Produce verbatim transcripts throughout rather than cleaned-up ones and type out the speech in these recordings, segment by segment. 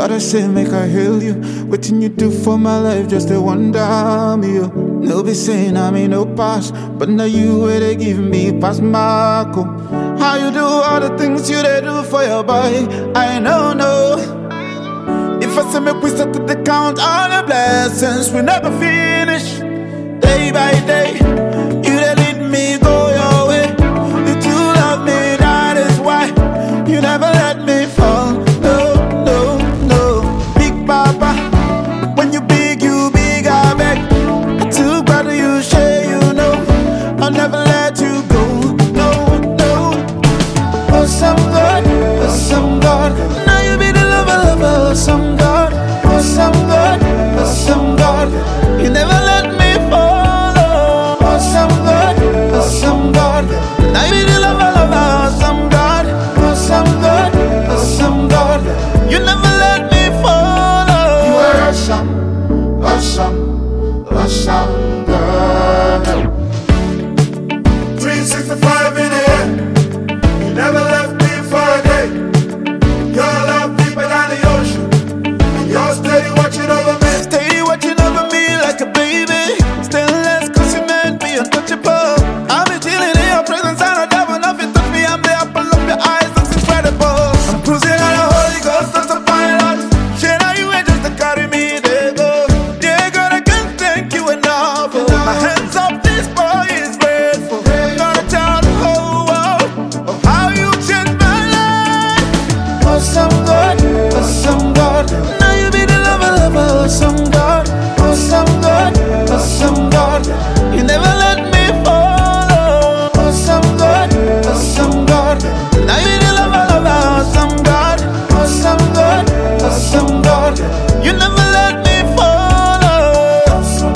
gotta say, make I hail you. What you do for my life, just a wonder me. You. No be saying I mean no pass, but now you where they give me pass Marco. How you do all the things you they do for your boy? I know, no. If I say make we start to the count all the blessings, we never finish. Day by day, you they lead me go your way. You do love me, that is why you never let me fall. No, no, no. Big Papa, when you big, you big, I beg. I too glad you share, you know. I'll never let you go. No, no. Oh, some God, oh, some God. Now you be the lover, lover, oh, some God. Oh, some God, oh, some God. You never let me fall. Oh, some God, oh, some God. Now you be the lover, lover, oh, some God. Oh, some God, oh, some God. You never let me fall. You are awesome, awesome, awesome God. three sixty-five in the air. You never left me for a day. Your love deeper than the ocean. And you're steady watching over me. Stay watching over me like a baby. Stainless cause you made me untouchable. I'll be chilling in your presence and I never know if you touch me. I'm the apple of your eyes, that's incredible. I'm cruising on the Holy Ghost, that's a pilot. Shit, are you ain't just to carry me, there go. Yeah, God, I can't thank you enough. Oh, my hands up, this boy is grateful. I'm gonna tell the whole world of how you changed my life. Oh, some God, oh, some God. Now you be the lover, lover, oh, some God. Oh, some God, oh, some God. You never let me fall. Oh, oh some God, oh, some God. Now you the lover, lover, oh, some God. Oh, some God, oh, some God. You never let me fall. Oh,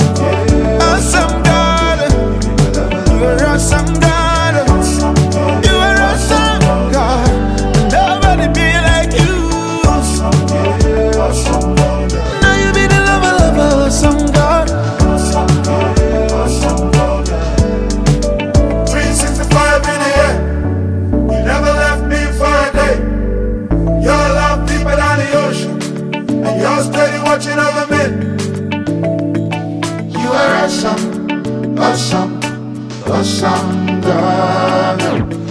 oh some God. You are awesome God. You are awesome God. Nobody be like you. Now you be the lover, lover, oh, some God. three sixty-five in the air. You never left me for a day. Your love deeper than the ocean. And you're steady watching over me. You are awesome, awesome, awesome God.